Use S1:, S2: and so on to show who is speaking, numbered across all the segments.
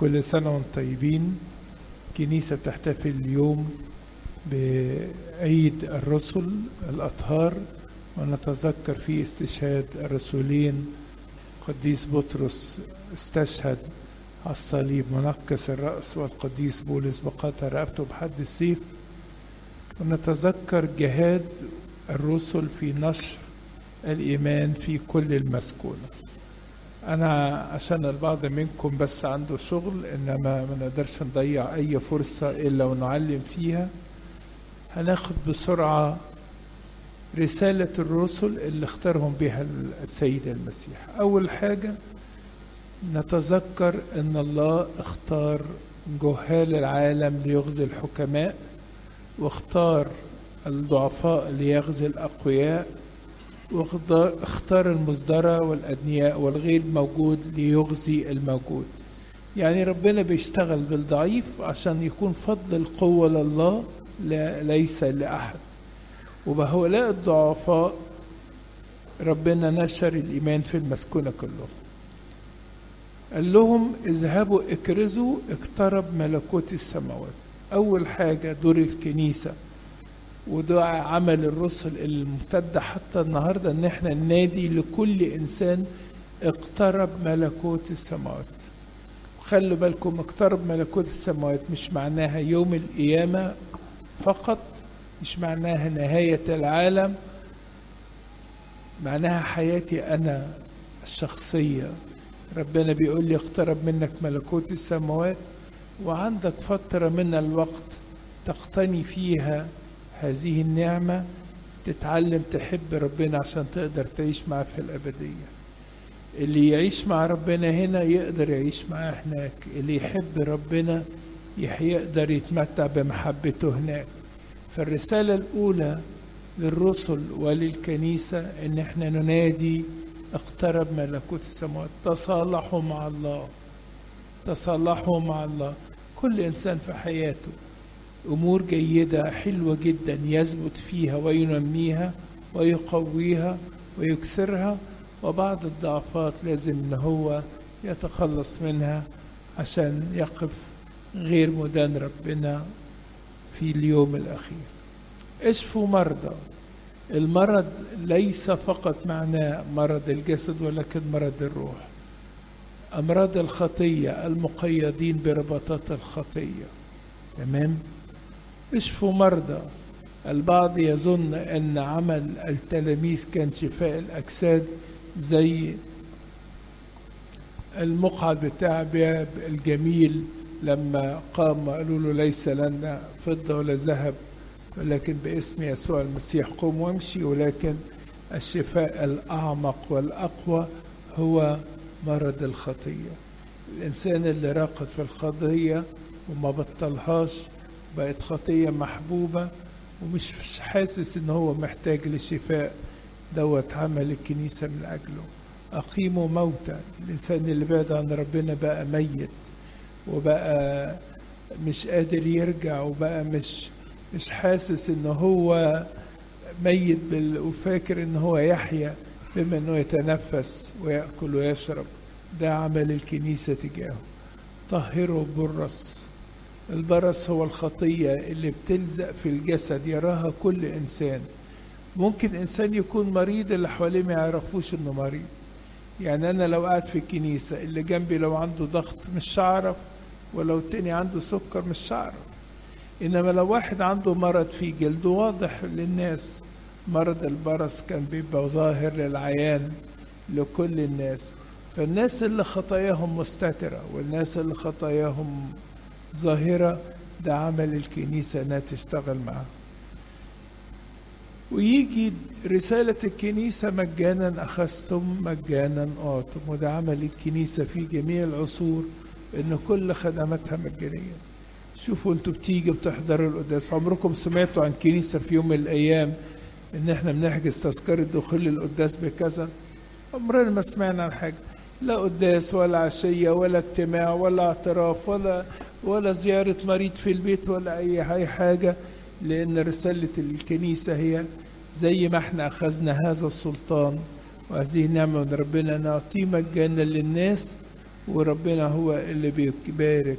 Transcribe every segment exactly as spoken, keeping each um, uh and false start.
S1: كل سنة وانتم طيبين. كنيسة بتحتفل اليوم بعيد الرسل الأطهار، ونتذكر فيه استشهاد الرسولين. قديس بطرس استشهد على الصليب منكس الرأس، والقديس بولس بقطع رقبته بحد السيف. ونتذكر جهاد الرسل في نشر الإيمان في كل المسكونة. أنا عشان البعض منكم بس عنده شغل، إنما ما نقدرش نضيع أي فرصة إلا ونعلم فيها. هناخد بسرعة رسالة الرسل اللي اختارهم بها السيد المسيح. أول حاجة نتذكر أن الله اختار جهال العالم ليغزي الحكماء، واختار الضعفاء ليغزي الأقوياء، واختار المزدرى والأدنياء والغير موجود ليغزي الموجود. يعني ربنا بيشتغل بالضعيف عشان يكون فضل القوة لله لا ليس لأحد. وبهؤلاء الضعفاء ربنا نشر الإيمان في المسكونة كلهم. قال لهم اذهبوا اكرزوا اقترب ملكوت السماوات. أول حاجة دور الكنيسة وده عمل الرسل الممتد حتى النهاردة، ان احنا ننادي لكل انسان اقترب ملكوت السماوات. وخلوا بالكم اقترب ملكوت السماوات مش معناها يوم القيامة فقط، مش معناها نهاية العالم، معناها حياتي انا الشخصية. ربنا بيقول لي اقترب منك ملكوت السماوات، وعندك فترة من الوقت تقتني فيها هذه النعمة، تتعلم تحب ربنا عشان تقدر تعيش معاه في الأبدية. اللي يعيش مع ربنا هنا يقدر يعيش معاه هناك، اللي يحب ربنا يقدر يتمتع بمحبته هناك. فالرسالة الأولى للرسل وللكنيسة إن احنا ننادي اقترب ملكوت السماوات. تصالحوا مع الله، تصالحوا مع الله. كل إنسان في حياته أمور جيدة حلوة جدا يثبت فيها وينميها ويقويها ويكثرها، وبعض الضعفات لازم إن هو يتخلص منها عشان يقف غير مدان ربنا في اليوم الأخير. اشفوا مرضى. المرض ليس فقط معناه مرض الجسد ولكن مرض الروح. أمراض الخطية المقيدين برباطات الخطية. تمام؟ اشفوا مرضى. البعض يظن أن عمل التلاميذ كان شفاء الأجساد، زي المقعد بتاع باب الجميل لما قام قالوا له ليس لنا فضة ولا ذهب، ولكن باسم يسوع المسيح قم وامشي. ولكن الشفاء الأعمق والأقوى هو مرض الخطية. الإنسان اللي راقد في الخطية وما بطلهاش بقت خطية محبوبة ومش حاسس ان هو محتاج للشفاء، دوت عمل الكنيسة من أجله. أقيموا موتى. الإنسان اللي بعد عن ربنا بقى ميت وبقى مش قادر يرجع، وبقى مش مش حاسس ان هو ميت بال... وفاكر ان هو يحيا بما انه يتنفس ويأكل ويشرب. ده عمل الكنيسة تجاهه. طهروا بالرص. البرص هو الخطية اللي بتلزق في الجسد يراها كل إنسان. ممكن إنسان يكون مريض اللي حواليه ما يعرفوش إنه مريض. يعني أنا لو قاعد في الكنيسة اللي جنبي لو عنده ضغط مش هعرف، ولو التاني عنده سكر مش هعرف. إنما لو واحد عنده مرض في جلده واضح للناس. مرض البرص كان بيبقى ظاهر للعيان لكل الناس. فالناس اللي خطاياهم مستترة والناس اللي خطاياهم ظاهرة ده عمل الكنيسة انها تشتغل معها. ويجي رسالة الكنيسة مجانا أخذتم مجانا أعطم. وده عمل الكنيسة في جميع العصور، إن كل خدماتها مجانية. شوفوا انتوا بتيجي بتحضروا القداس، عمركم سمعتوا عن كنيسة في يوم من الأيام إن احنا بنحجز تذكرة دخول القداس بكذا؟ عمرنا ما سمعنا عن حاجة، لا قداس ولا عشية ولا اجتماع ولا اعتراف ولا ولا زيارة مريض في البيت ولا أي حاجة. لأن رسالة الكنيسة هي زي ما احنا أخذنا هذا السلطان وهذه النعمة من ربنا نعطيه مجانا للناس، وربنا هو اللي بيبارك.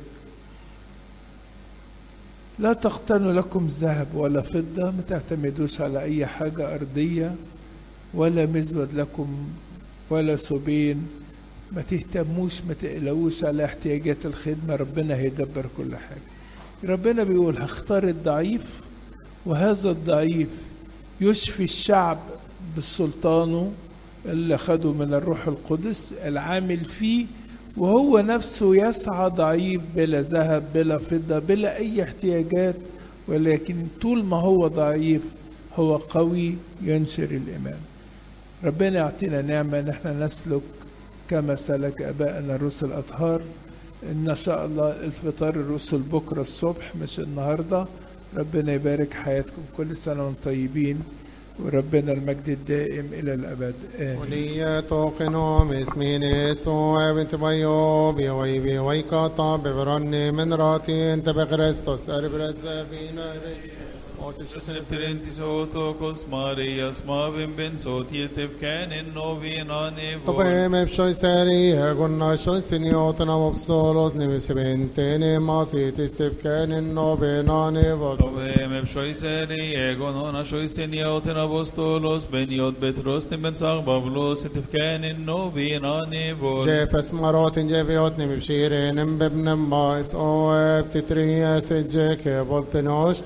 S1: لا تقتنوا لكم ذهب ولا فضة، ما تعتمدوش على أي حاجة أرضية، ولا مزود لكم ولا سبين. ما تهتموش ما تقلقوش على احتياجات الخدمة، ربنا هيدبر كل حاجة. ربنا بيقول هختار الضعيف، وهذا الضعيف يشفي الشعب بالسلطانه اللي خده من الروح القدس العامل فيه، وهو نفسه يسعى ضعيف بلا ذهب بلا فضة بلا أي احتياجات، ولكن طول ما هو ضعيف هو قوي ينشر الإيمان. ربنا يعطينا نعمة ان احنا نسلك كما سلك ابائنا الرسل الاطهار. ان شاء الله الفطار الرسل بكره الصبح مش النهارده. ربنا يبارك حياتكم، كل سنه وانتم طيبين، وربنا المجد الدائم الى الابد امين.
S2: وليتوقنوا اسمين يسوع بنت بيوب يوي بيوي كاتا ببرني من راتي انت بكريستوس اربرز فينا
S3: Trenti sotokos Marias mavim ben sotietep canin novinani
S2: Dopo me pshoi seri gonna shoi siniotana vopsolos nimisibentene masiti step canin novinani vol
S3: Dopo me pshoi seri egonona shoi siniotana apostolos beniot Petros ben Pavlos etep canin novinani vol
S2: Jefes marotin jeviot nimibshirin imbibnem mais o eb titrias ejeke voltenosh